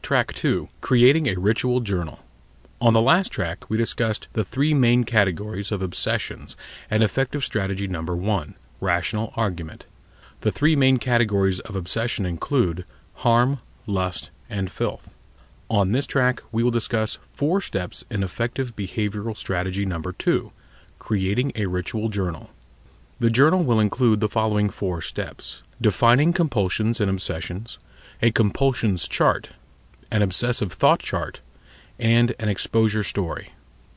Track 2, Creating a Ritual Journal. On the last track, we discussed the three main categories of obsessions and effective strategy number 1, rational argument. The three main categories of obsession include harm, lust, and filth. On this track, we will discuss 4 steps in effective behavioral strategy number 2, creating a ritual journal. The journal will include the following 4 steps: defining compulsions and obsessions, a compulsions chart, an obsessive thought chart, and an exposure story.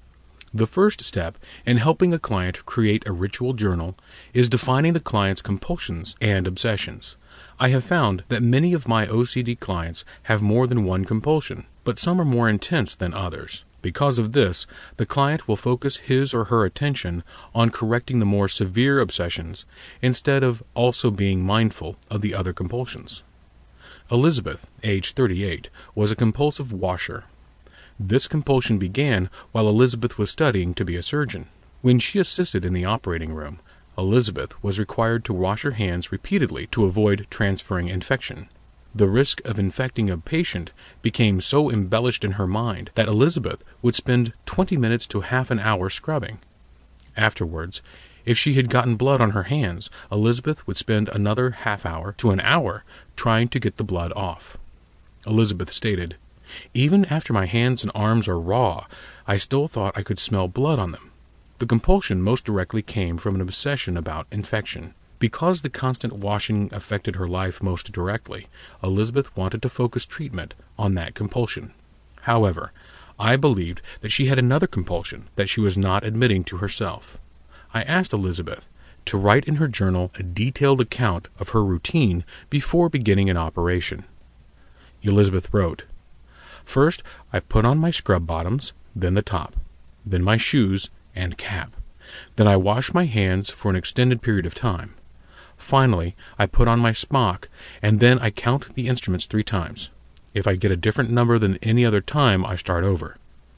The first step in helping a client create a ritual journal is defining the client's compulsions and obsessions. I have found that many of my OCD clients have more than one compulsion, but some are more intense than others. Because of this, the client will focus his or her attention on correcting the more severe obsessions instead of also being mindful of the other compulsions. Elizabeth, age 38, was a compulsive washer. This compulsion began while Elizabeth was studying to be a surgeon. When she assisted in the operating room, Elizabeth was required to wash her hands repeatedly to avoid transferring infection. The risk of infecting a patient became so embellished in her mind that Elizabeth would spend 20 minutes to half an hour scrubbing. Afterwards, if she had gotten blood on her hands, Elizabeth would spend another half hour to an hour trying to get the blood off. Elizabeth stated, "Even after my hands and arms are raw, I still thought I could smell blood on them." The compulsion most directly came from an obsession about infection. Because the constant washing affected her life most directly, Elizabeth wanted to focus treatment on that compulsion. However, I believed that she had another compulsion that she was not admitting to herself. I asked Elizabeth to write in her journal a detailed account of her routine before beginning an operation. Elizabeth wrote, "First, I put on my scrub bottoms, then the top, then my shoes and cap. Then I wash my hands for an extended period of time. Finally, I put on my smock, and then I count the instruments 3 times. If I get a different number than any other time, I start over."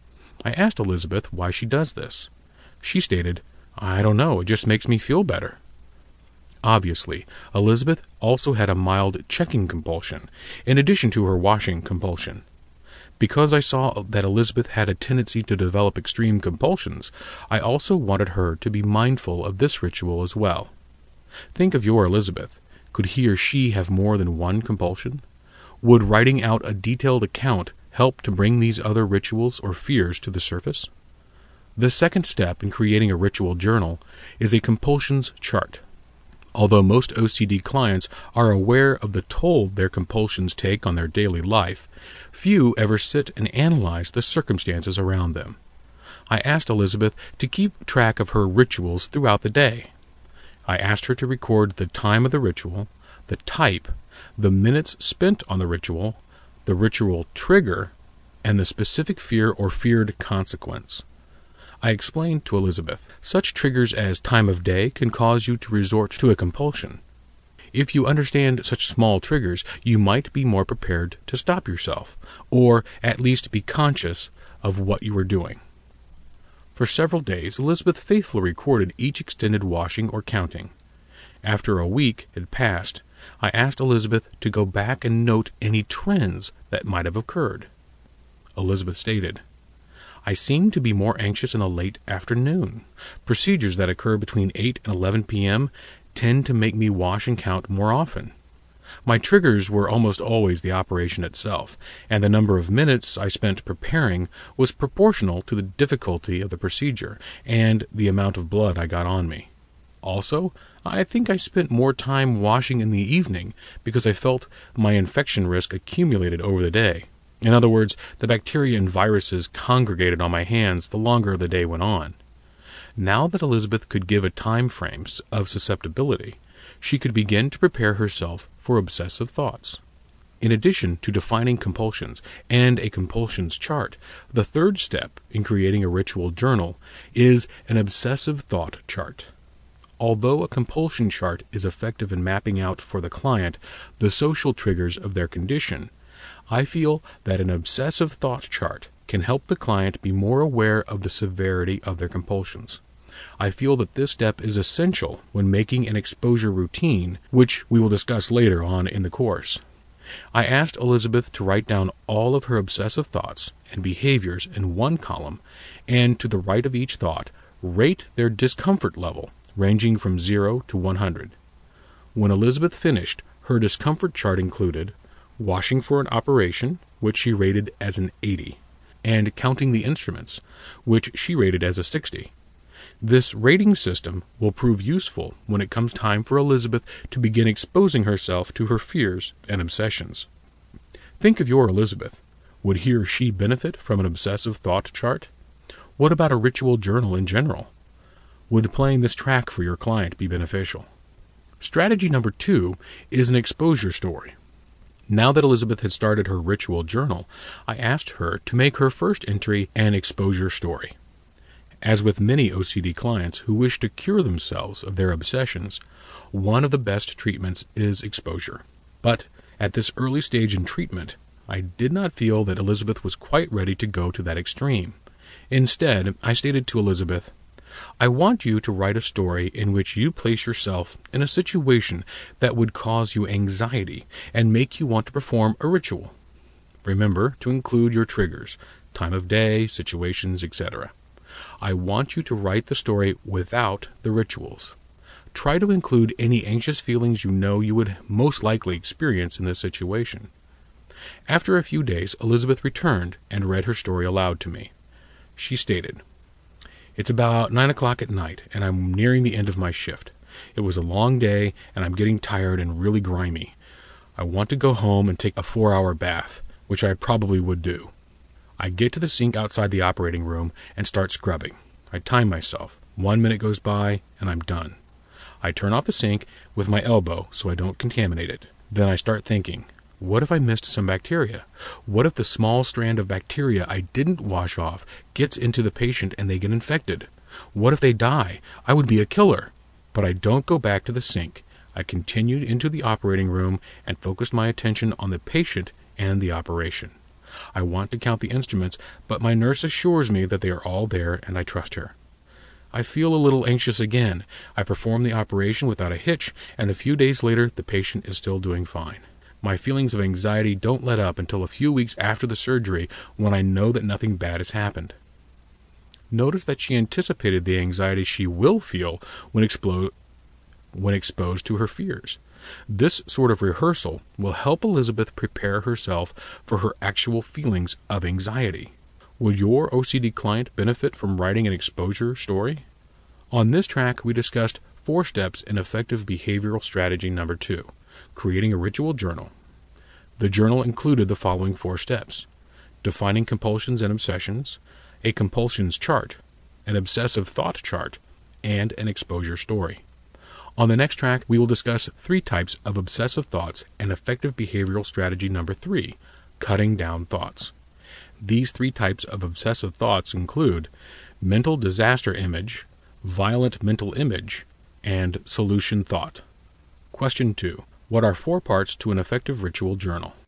I asked Elizabeth why she does this. She stated, "I don't know, it just makes me feel better." Obviously, Elizabeth also had a mild checking compulsion, in addition to her washing compulsion. Because I saw that Elizabeth had a tendency to develop extreme compulsions, I also wanted her to be mindful of this ritual as well. Think of your Elizabeth. Could he or she have more than one compulsion? Would writing out a detailed account help to bring these other rituals or fears to the surface? The second step in creating a ritual journal is a compulsions chart. Although most OCD clients are aware of the toll their compulsions take on their daily life, few ever sit and analyze the circumstances around them. I asked Elizabeth to keep track of her rituals throughout the day. I asked her to record the time of the ritual, the type, the minutes spent on the ritual trigger, and the specific fear or feared consequence. I explained to Elizabeth, such triggers as time of day can cause you to resort to a compulsion. If you understand such small triggers, you might be more prepared to stop yourself, or at least be conscious of what you are doing. For several days, Elizabeth faithfully recorded each extended washing or counting. After a week had passed, I asked Elizabeth to go back and note any trends that might have occurred. Elizabeth stated, "I seem to be more anxious in the late afternoon. Procedures that occur between 8 and 11 p.m. tend to make me wash and count more often. My triggers were almost always the operation itself, and the number of minutes I spent preparing was proportional to the difficulty of the procedure and the amount of blood I got on me. Also, I think I spent more time washing in the evening because I felt my infection risk accumulated over the day. In other words, the bacteria and viruses congregated on my hands the longer the day went on." Now that Elizabeth could give a time frame of susceptibility, she could begin to prepare herself for obsessive thoughts. In addition to defining compulsions and a compulsions chart, the third step in creating a ritual journal is an obsessive thought chart. Although a compulsion chart is effective in mapping out for the client the social triggers of their condition, I feel that an obsessive thought chart can help the client be more aware of the severity of their compulsions. I feel that this step is essential when making an exposure routine, which we will discuss later on in the course. I asked Elizabeth to write down all of her obsessive thoughts and behaviors in one column, and to the right of each thought, rate their discomfort level, ranging from 0 to 100. When Elizabeth finished, her discomfort chart included washing for an operation, which she rated as an 80, and counting the instruments, which she rated as a 60. This rating system will prove useful when it comes time for Elizabeth to begin exposing herself to her fears and obsessions. Think of your Elizabeth. Would he or she benefit from an obsessive thought chart? What about a ritual journal in general? Would playing this track for your client be beneficial? Strategy number 2 is an exposure story. Now that Elizabeth had started her ritual journal, I asked her to make her first entry an exposure story. As with many OCD clients who wish to cure themselves of their obsessions, one of the best treatments is exposure. But at this early stage in treatment, I did not feel that Elizabeth was quite ready to go to that extreme. Instead, I stated to Elizabeth, I want you to write a story in which you place yourself in a situation that would cause you anxiety and make you want to perform a ritual. Remember to include your triggers, time of day, situations, etc. I want you to write the story without the rituals. Try to include any anxious feelings you know you would most likely experience in this situation. After a few days, Elizabeth returned and read her story aloud to me. She stated, It's about 9 o'clock at night, and I'm nearing the end of my shift. It was a long day, and I'm getting tired and really grimy. I want to go home and take a 4-hour bath, which I probably would do. I get to the sink outside the operating room and start scrubbing. I time myself. 1 minute goes by, and I'm done. I turn off the sink with my elbow so I don't contaminate it. Then I start thinking, what if I missed some bacteria? What if the small strand of bacteria I didn't wash off gets into the patient and they get infected? What if they die? I would be a killer. But I don't go back to the sink. I continued into the operating room and focused my attention on the patient and the operation. I want to count the instruments, but my nurse assures me that they are all there and I trust her. I feel a little anxious again. I perform the operation without a hitch, and a few days later the patient is still doing fine. My feelings of anxiety don't let up until a few weeks after the surgery when I know that nothing bad has happened. Notice that she anticipated the anxiety she will feel when exposed to her fears. This sort of rehearsal will help Elizabeth prepare herself for her actual feelings of anxiety. Would your OCD client benefit from writing an exposure story? On this track, we discussed 4 steps in effective behavioral strategy number 2, creating a ritual journal. The journal included the following 4 steps: defining compulsions and obsessions, a compulsions chart, an obsessive thought chart, and an exposure story. On the next track, we will discuss 3 types of obsessive thoughts and effective behavioral strategy number 3, cutting down thoughts. These 3 types of obsessive thoughts include mental disaster image, violent mental image, and solution thought. Question 2. What are 4 parts to an effective ritual journal?